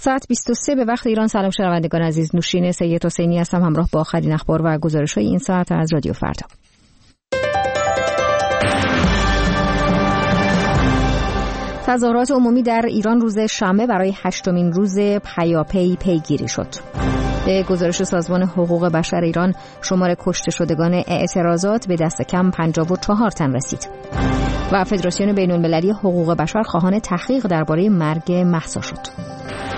ساعت 23 به وقت ایران. سلام شنوندگان عزیز، نوشین سید حسینی هستم همراه با آخرین اخبار و گزارش‌های این ساعت از رادیو فردا. تظاهرات عمومی در ایران روز شنبه برای 8مین روز پیاپی پیگیری شد. به گزارش سازمان حقوق بشر ایران شمار کشته شدگان اعتراضات به دست کم 54 تن رسید و فدراسیون بین‌المللی حقوق بشر خواهان تحقیق درباره مرگ مهسا شد.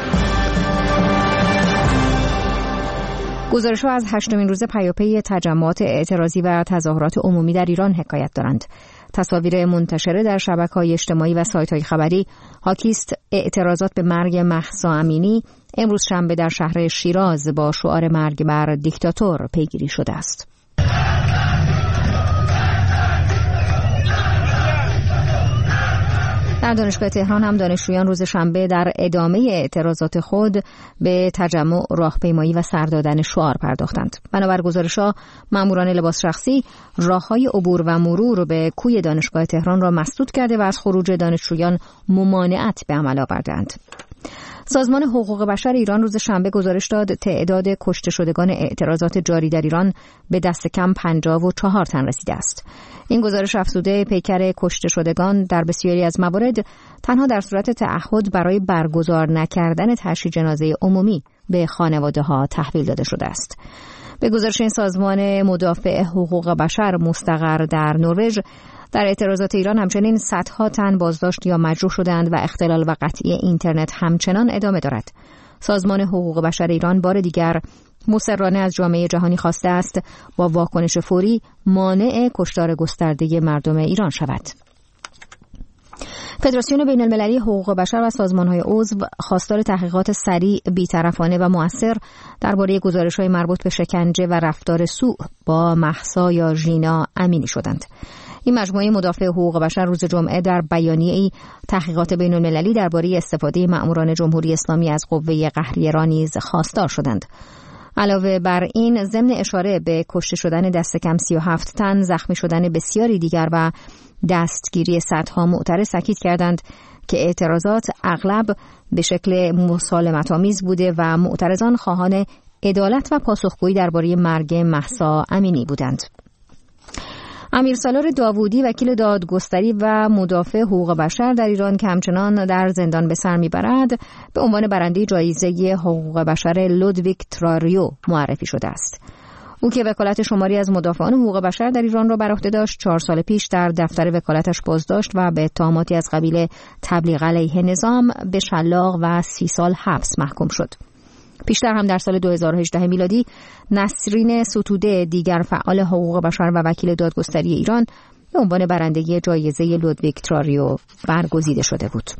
گزارش‌ها از 8مین روز پیاپی تجمعات اعتراضی و تظاهرات عمومی در ایران حکایت دارند. تصاویر منتشره در شبکه‌های اجتماعی و سایت‌های خبری حاکی است اعتراضات به مرگ مهسا امینی امروز شنبه در شهر شیراز با شعار مرگ بر دیکتاتور پیگیری شده است. در دانشگاه تهران هم دانشجویان روز شنبه در ادامه اعتراضات خود به تجمع، راهپیمایی و سر دادن شعار پرداختند. بنابر گزارش‌ها ماموران لباس شخصی راه‌های عبور و مرور به کوی دانشگاه تهران را مسدود کرده و از خروج دانشجویان ممانعت به عمل آوردند. سازمان حقوق بشر ایران روز شنبه گزارش داد تعداد کشته شدگان اعتراضات جاری در ایران به دست کم 54 تن رسیده است. این گزارش افزوده پیکر کشته شدگان در بسیاری از موارد تنها در صورت تعهد برای برگزار نکردن تشییع جنازه عمومی به خانواده‌ها تحویل داده شده است. به گزارش این سازمان مدافع حقوق بشر مستقر در نروژ، در اعتراضات ایران همچنین صدها تن بازداشت یا مجروح شدند و اختلال و قطعی اینترنت همچنان ادامه دارد. سازمان حقوق بشر ایران بار دیگر مصرانه از جامعه جهانی خواسته است با واکنش فوری مانع کشتار گسترده مردم ایران شود. فدراسیون بین‌المللی حقوق بشر و سازمان‌های عضو خواستار تحقیقات سریع، بی‌طرفانه و مؤثر درباره گزارش‌های مربوط به شکنجه و رفتار سوء با مهسا یا ژینا امینی شدند. این مجموعه مدافع حقوق بشر روز جمعه در بیانیه‌ای تحقیقات بین‌المللی درباره استفاده مأموران جمهوری اسلامی از قوه قهریه را نیز خواستار شدند. علاوه بر این، ضمن اشاره به کشته شدن دست کم 37 تن، زخمی شدن بسیاری دیگر و دستگیری صدها معترض تاکید کردند که اعتراضات اغلب به شکل مسالمت‌آمیز بوده و معترضان خواهان عدالت و پاسخگویی درباره مرگ مهسا امینی بودند. امیرسالار داوودی وکیل دادگستری و مدافع حقوق بشر در ایران که همچنان در زندان به سر میبرد به عنوان برنده جایزه حقوق بشر لودویگ تراریو معرفی شده است. او که وکالت شماری از مدافعان حقوق بشر در ایران را بر عهده داشت، 4 سال پیش در دفتر وکالتش بازداشت و به اتهاماتی از قبیل تبلیغ علیه نظام به شلاق و 30 سال حبس محکوم شد. پیشتر هم در سال 2018 میلادی نسرین ستوده، دیگر فعال حقوق بشر و وکیل دادگستری ایران، به عنوان برنده جایزه لودویگ تراریو برگزیده شده بود.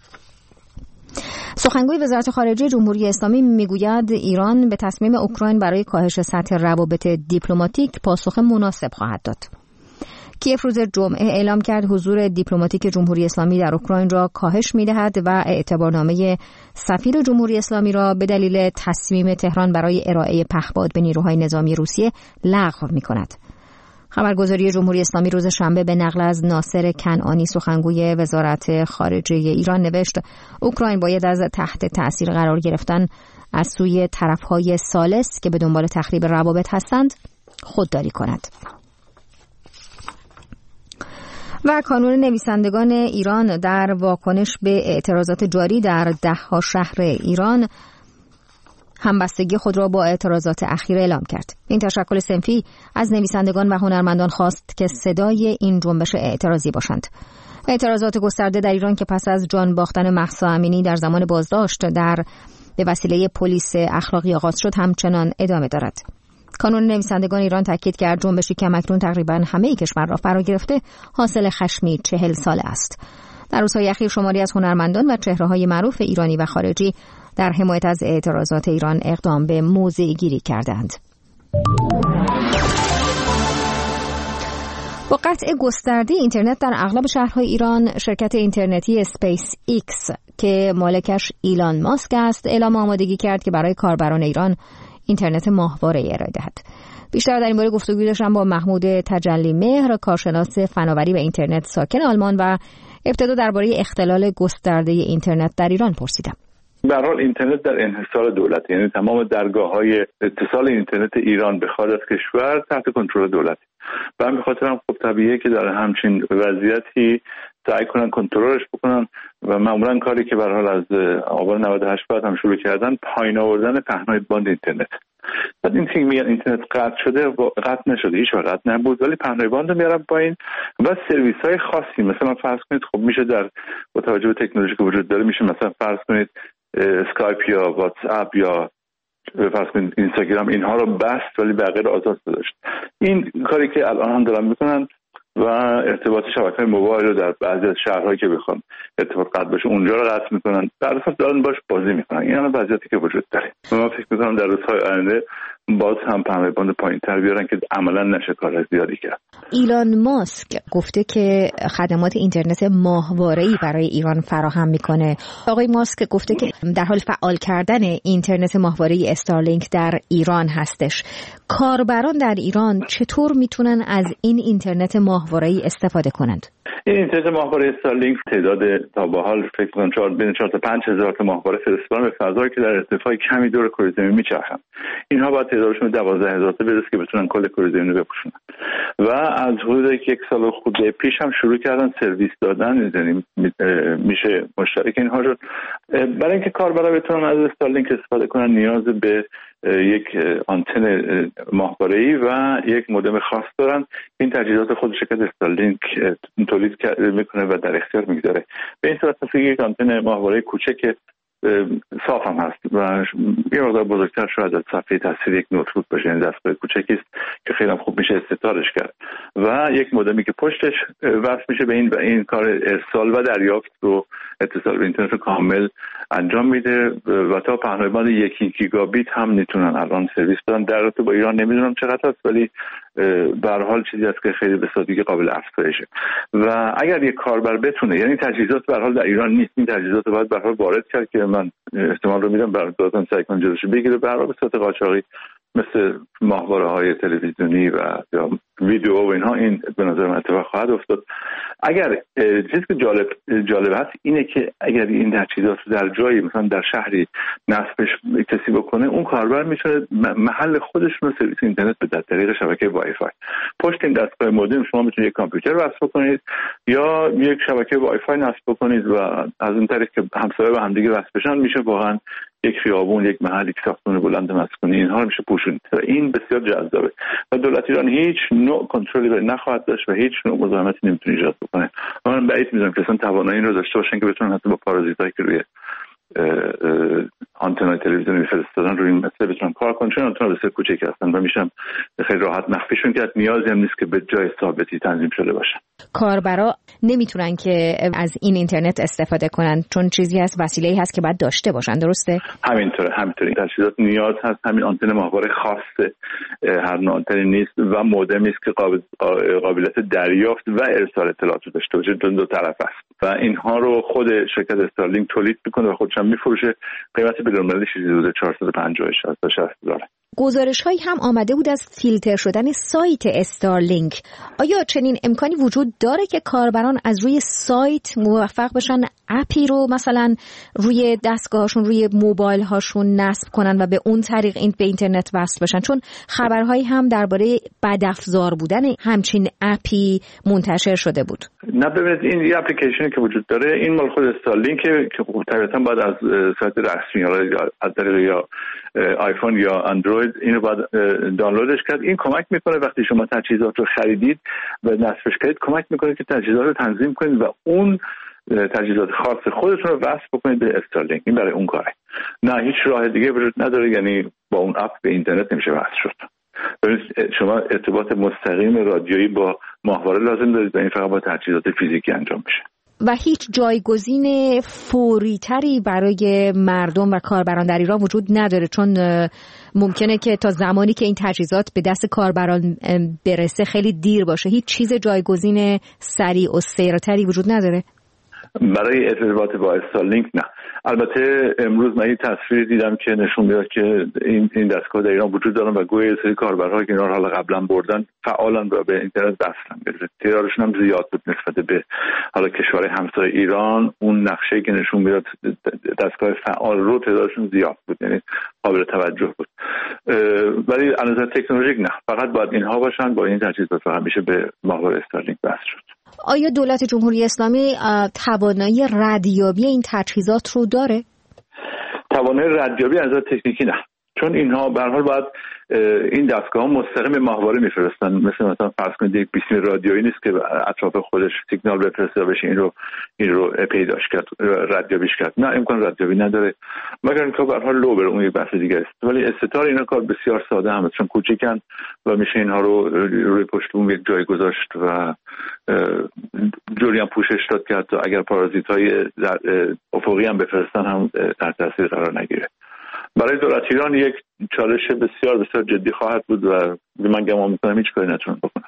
سخنگوی وزارت خارجه جمهوری اسلامی میگوید ایران به تصمیم اوکراین برای کاهش سطح روابط دیپلماتیک پاسخ مناسب خواهد داد. کیف روز جمعه اعلام کرد حضور دیپلماتیک جمهوری اسلامی در اوکراین را کاهش می‌دهد و اعتبارنامه سفیر جمهوری اسلامی را به دلیل تصمیم تهران برای ارائه پهپاد به نیروهای نظامی روسیه لغو می‌کند. خبرگزاری جمهوری اسلامی روز شنبه به نقل از ناصر کنعانی سخنگوی وزارت خارجه ایران نوشت اوکراین باید از تحت تأثیر قرار گرفتن از سوی طرف‌های ثالث که به دنبال تخریب روابط هستند خودداری کند. و کانون نویسندگان ایران در واکنش به اعتراضات جاری در 10 شهر ایران همبستگی خود را با اعتراضات اخیر اعلام کرد. این تشکل صنفی از نویسندگان و هنرمندان خواست که صدای این جنبش اعتراضی باشند. اعتراضات گسترده در ایران که پس از جان باختن مهسا امینی در زمان بازداشت به وسیله پلیس اخلاقی آغاز شد همچنان ادامه دارد. کانون نویسندگان ایران تاکید کرد جنبشی که اکنون تقریبا همه کشور را فرا گرفته حاصل خشمی 40 ساله است. در روزهای اخیر شماری از هنرمندان و چهره‌های معروف ایرانی و خارجی در حمایت از اعتراضات ایران اقدام به موضع گیری کردند. با قطع گسترده اینترنت در اغلب شهرهای ایران، شرکت اینترنتی اسپیس ایکس که مالکش ایلان ماسک است، اعلام آمادگی کرد که برای کاربران ایران اینترنت ماهواره ارائه دهد. بیشتر در این باره گفتگو داشتم با محمود تجلی مهر، کارشناس فناوری و اینترنت ساکن آلمان و ابتدا درباره اختلال گسترده اینترنت در ایران پرسیدم. به هر حال اینترنت در انحصار دولت، یعنی تمام درگاه‌های اتصال اینترنت ایران به خارج از کشور تحت کنترل دولت. و همین خاطر هم خب طبیعیه که در همچین وضعیتی سعی کنن کنترلش بکنن و معمولا کاری که به هر حال از آبان 98 بعد هم شروع کردن پایین آوردن پهنای باند اینترنت. بعد این تیم میگن اینترنت قطع شده و قطع نشده، هیچ وقت قطع نبود، ولی پهنای باند رو میارن پایین و سرویس‌های خاصی مثلا فرض کنید خب میشه در با توجه به تکنولوژی که وجود داره میشه مثلا فرض کنید اسکایپ یا واتس اپ یا فرض کنید اینستاگرام اینها رو بست ولی بقیه رو آزاد گذاشت. این کاری که الان هم دارن میکنن و ارتباط شبکه‌های موبایل رو در بعضی از شهرهایی که بخوان ارتباط قطع بشه اونجا رو قطع میکنن، در اصل دارن باش بازی میکنن. این هم وضعیتی که وجود داره. من فکر میکنم در روزهای آینده باز هم پهنای باند پایین‌تر بیارن که عملاً نشه کار زیادی کرد. ایلان ماسک گفته که خدمات اینترنت ماهواره‌ای برای ایران فراهم میکنه. آقای ماسک گفته که در حال فعال کردن اینترنت ماهواره‌ای استارلینک در ایران هستش. کاربران در ایران چطور میتونن از این اینترنت ماهواره‌ای استفاده کنند؟ این اینترنت ماهواره استارلینک تعداد تا به حال فکر کنم بین 4 تا 5 هزار تا ماهواره فرستادن به فضایی که در ارتفاع کمی دور کره زمین میچرخن. اینها باید تعدادشون 12000 تا برسه که بتونن کل کره زمین رو بپوشونن. و از حدود 1 سال خورده پیش هم شروع کردن سرویس دادن، یعنی میشه مشترک اینها رو. برای اینکه کاربرا بتونن از استارلینک استفاده کنن نیاز به یک آنتن ماهواره‌ای و یک مودم خاص دارن. این تجهیزات خود شرکت استارلینک تولید میکنه و در اختیار میگذاره. به این صورت مثل یک آنتن ماهواره‌ای کوچک صاف هم هست و یه مقدار بزرگتر شاید از صفحه تصویر یک نوتبوک باشه، یعنی دستگاه کوچکی است که خیلی خوب میشه استعارش کرد و یک مودمی که پشتش وصل میشه به این و این کار ارسال و دریافت رو اتصال به اینترنت کامل انجام میده و تا پهنای باند 1 گیگابیت هم میتونن الان سرویس بدن. در رابطه با ایران نمیدونم چقدر هست ولی به هر حال چیزی است که خیلی به سادگی قابل افزایشه و اگر یک کاربر بتونه، یعنی تجهیزات به هر حال در ایران نیست، این تجهیزات باید به هر حال وارد کرد که من احتمال رو میدم براتون سعی کنم جلوشو بگیره. به هر حال به صورت قاچاقی مثل ماهواره‌های تلویزیونی و یا ویدیو و اینها این به نظر من اتفاق خواهد افتاد. اگر چیزی که جالب هست اینه که اگر این تجهیزات رو در جایی مثلا در شهری نصبش کسی بکنه، اون کاربر میتونه محل خودش رو سرویس اینترنت بده از طریق شبکه وای فای. پشت این دستگاه مودم شما میتونید یک کامپیوتر وصل کنید یا یک شبکه وای فای نصب بکنید و از اون طریق که همسایه با همدیگه وصل بشن میشه واقعا یک خیابون، یک محل، یک ساختمان بلند مسکونی اینها رو میشه پوشوند. این بسیار جذابه و دولت ایران هیچ نوع کنترلی رو نخواهد داشت و هیچ نوع مزاحمتی نمیتونه ایجاد بکنه. من بعید میدونم که اصلا توانایی این رو داشته باشن که بتونن حتی با پارازیتایی که روی آنتنای تلویزیونی میفرستادن روی این مسئله بتونن کار کنن، چون آنتنا بسیار کوچیک هستن و میشن خیلی راحت مخفیشون کرد. نیازی هم نیست که به جای ثابتی تنظیم شده باشن. کاربرا نمیتونن که از این اینترنت استفاده کنن چون چیزی هست، وسیله‌ای هست که باید داشته باشن، درسته؟ همینطوره. این تجهیزات نیاز هست همین آنتن ماهواره خاصه، هر نوع آنتنی نیست و مودمی است که قابلیت دریافت و ارسال اطلاعات رو داشته باشه، دو طرف است و اینها رو خود شرکت استارلینک تولید میکنه و خودش هم میفروشه. قیمت بین‌المللی چیزی حدود 450 تا 60 دلار. گزارش‌هایی هم آمده بود از فیلتر شدن سایت استارلینک. آیا چنین امکانی وجود داره که کاربران از روی سایت موفق بشن اپی رو مثلا روی دستگاهشون، روی موبایل هاشون نصب کنن و به اون طریق این به اینترنت وصل بشن؟ چون خبرهایی هم درباره بدافزار بودن همچین اپی منتشر شده بود. نه ببینید، این یه اپلیکیشنی که وجود داره، این مال خود استارلینک که طبیعتاً باید از سایت رسمی از طریق یا آیفون یا اندروید اینو باید دانلودش کرد. این کمک میکنه وقتی شما تجهیزات رو خریدید و نصبش کردید، کمک میکنه که تجهیزات رو تنظیم کنید و اون تجهیزات خاص خودتون رو وصل بکنید به استارلینک. این برای اون کاره، نه هیچ راه دیگه وجود نداره. یعنی با اون اپ به اینترنت نمیشه وصل شد. شما ارتباط مستقیم رادیویی با ماهواره لازم دارید و این فقط با تجهیزات فیزیکی انجام میشه و هیچ جایگزین فوری تری برای مردم و کاربران در ایران وجود نداره، چون ممکنه که تا زمانی که این تجهیزات به دست کاربران برسه خیلی دیر باشه. هیچ چیز جایگزین سریع و سریعتری وجود نداره. برای ارتباط با استارلینک نه. البته امروز من این تصویر دیدم که نشون میده که این دستگاه در ایران وجود دارن و گویا سری کاربرها که اینا رو حالا قبلا بردن فعالن و به اینترنت وصلن. تعدادشون هم زیاد بود نسبت به حالا کشور همسایه ایران. اون نقشه‌ای که نشون میداد دستگاه فعال رو تعدادشون زیاد بود، یعنی قابل توجه بود. ولی از نظر تکنولوژیک نه، فقط باید اینها باشن. با این تجهیزات فقط میشه به ماهواره استارلینک وصل شد. آیا دولت جمهوری اسلامی توانایی ردیابی این تجهیزات رو داره؟ توانایی ردیابی از نظر تکنیکی نه، چون اینها به هر حال باید این دستگاه مستقیم به ماهواره میفرستن. مثلا فرض کنید یک بیسیم رادیویی نیست که اطراف خودش سیگنال بفرسته بشه این رو پیداش کرد، ردیابیش کرد. نه، امکان ردیابی نداره، مگر اینکه به هر حال لو بره، اون یک بحث دیگه است. ولی استتار اینا کار بسیار ساده هم، چون کوچیکن و میشه اینها رو روی پشت بوم یک جای گذاشت و جوری هم پوشش داد که حتی اگر پارازیت‌های افقی هم بفرستن هم تحت تاثیر قرار نگیره. برای دولت ایران یک چالش بسیار بسیار جدی خواهد بود و من گمان می‌کنم هیچ کاری نتونن بکنن.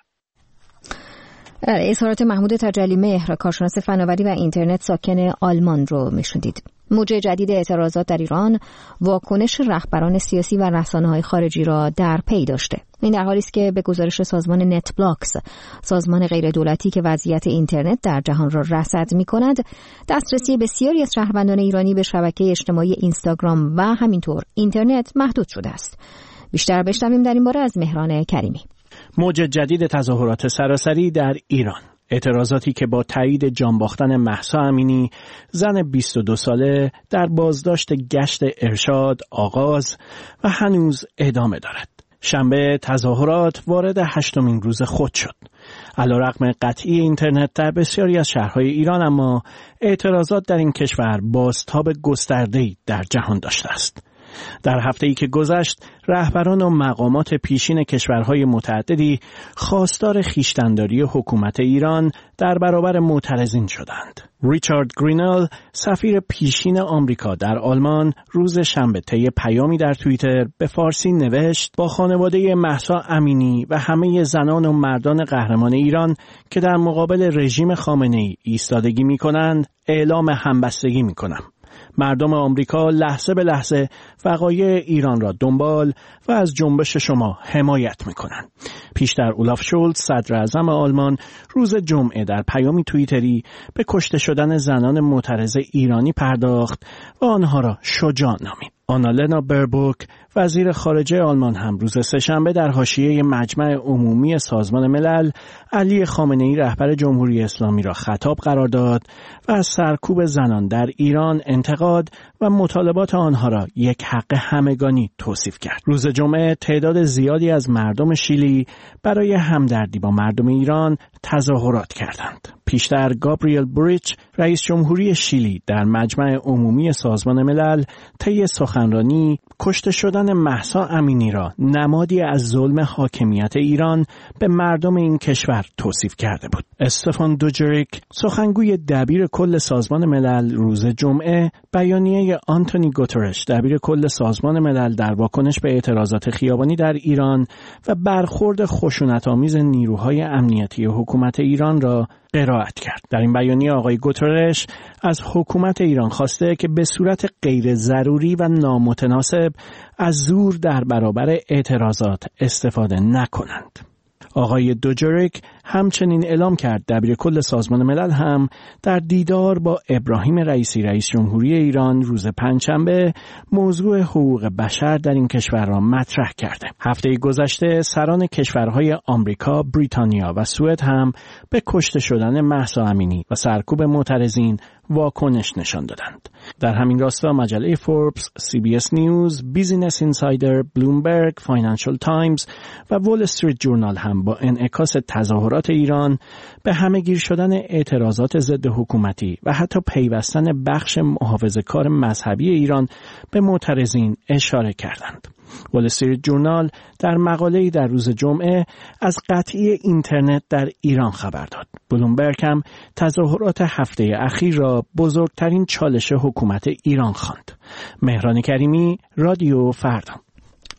اظهارات محمود تجلی مهر، کارشناس فناوری و اینترنت ساکن آلمان رو میشنیدید. موج جدید اعتراضات در ایران واکنش رهبران سیاسی و رسانه‌های خارجی را در پی داشته. این در حالی است که به گزارش سازمان نت بلاکس، سازمان غیر دولتی که وضعیت اینترنت در جهان را رصد می‌کند، دسترسی بسیاری از شهروندان ایرانی به شبکه اجتماعی اینستاگرام و همینطور اینترنت محدود شده است. بیشتر بشنویم در این باره از مهران کریمی. موج جدید تظاهرات سراسری در ایران، اعتراضاتی که با تایید جان باختن مهسا امینی، زن 22 ساله، در بازداشت گشت ارشاد آغاز و هنوز ادامه دارد. شنبه تظاهرات وارد 8مین روز خود شد. علیرغم قطعی اینترنت در بسیاری از شهرهای ایران، اما اعتراضات در این کشور بازتاب گسترده‌ای در جهان داشته است. در هفته‌ای که گذشت، رهبران و مقامات پیشین کشورهای متعددی خواستار خویشتن‌داری حکومت ایران در برابر معترضین شدند. ریچارد گرینال، سفیر پیشین آمریکا در آلمان، روز شنبه طی پیامی در توییتر به فارسی نوشت: با خانواده مهسا امینی و همه زنان و مردان قهرمان ایران که در مقابل رژیم خامنه‌ای ایستادگی می‌کنند، اعلام همبستگی می‌کنم. مردم آمریکا لحظه به لحظه وقایع ایران را دنبال و از جنبش شما حمایت می‌کنند. پیشتر اولاف شولز، صدر اعظم آلمان، روز جمعه در پیامی توییتری به کشته شدن زنان معترض ایرانی پرداخت و آنها را شجاع نامید. آنالنا بربوک، وزیر خارجه آلمان، هم روز سه‌شنبه در حاشیه مجمع عمومی سازمان ملل علی خامنه‌ای رهبر جمهوری اسلامی را خطاب قرار داد و از سرکوب زنان در ایران انتقاد و مطالبات آنها را یک حق همگانی توصیف کرد. روز جمعه تعداد زیادی از مردم شیلی برای همدردی با مردم ایران تظاهرات کردند. پیشتر گابریل بوریچ، رئیس جمهوری شیلی، در مجمع عمومی سازمان ملل طی سخنرانی کشته شدن مهسا امینی را نمادی از ظلم حاکمیت ایران به مردم این کشور توصیف کرده بود. استفان دوجریک، سخنگوی دبیر کل سازمان ملل، روز جمعه بیانیه آنتونی گوترش، دبیر کل سازمان ملل، در واکنش به اعتراضات خیابانی در ایران و برخورد خشونت‌آمیز نیروهای امنیتی حکومت ایران را قرائت کرد. در این بیانیه آقای گوترش از حکومت ایران خواسته که به صورت غیر ضروری و نامتناسب از زور در برابر اعتراضات استفاده نکنند. آقای دوجریک همچنین اعلام کرد دبیر کل سازمان ملل هم در دیدار با ابراهیم رئیسی، رئیس جمهوری ایران، روز پنجشنبه موضوع حقوق بشر در این کشور را مطرح کرده. هفته گذشته سران کشورهای آمریکا، بریتانیا و سوئد هم به کشته شدن مهسا امینی و سرکوب معترضین واکنش نشان دادند. در همین راستا مجله فوربس، CBS نیوز، بیزینس اینسایدر، بلومبرگ، فاینانشال تایمز و وال استریت جورنال هم با انعکاس تظاهرات ایران به همه‌گیر شدن اعتراضات ضد حکومتی و حتی پیوستن بخش محافظه‌کار مذهبی ایران به معترضین اشاره کردند. وال استریت جورنال در مقاله‌ای در روز جمعه از قطعی اینترنت در ایران خبر داد. بلومبرگ هم تظاهرات هفته اخیر را بزرگترین چالش حکومت ایران خواند. مهران کریمی، رادیو فردا.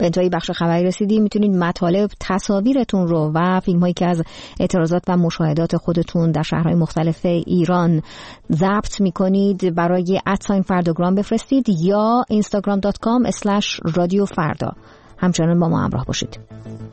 به انتهای بخش خبری رسیدیم. میتونید مطالب، تصاویرتون رو و فیلم هایی که از اعتراضات و مشاهدات خودتون در شهرهای مختلف ایران ضبط میکنید برای @فرداگرام بفرستید یا instagram.com/رادیو فردا. همچنان با ما همراه باشید.